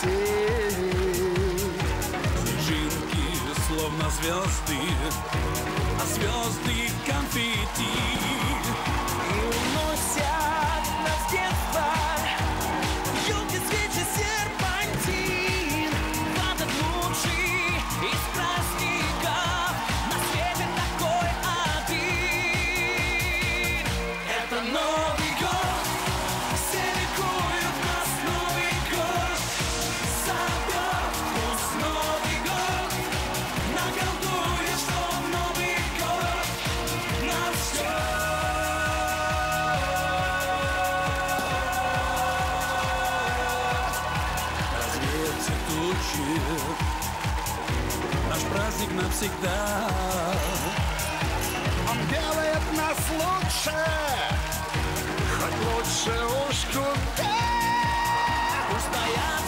Снежинки, словно звезды, а звезды конфетти. И уносят нас в детство елки, свечи, серпантин. Этот лучший из праздников на свете такой один. Это Новый год, все ликуют нас, Новый год зовет пусть Новый год. Наколдует, что Новый год нас ждет. Развеются тучи, наш праздник навсегда. Он делает нас лучше, хоть лучше уж куда. Пусть стоят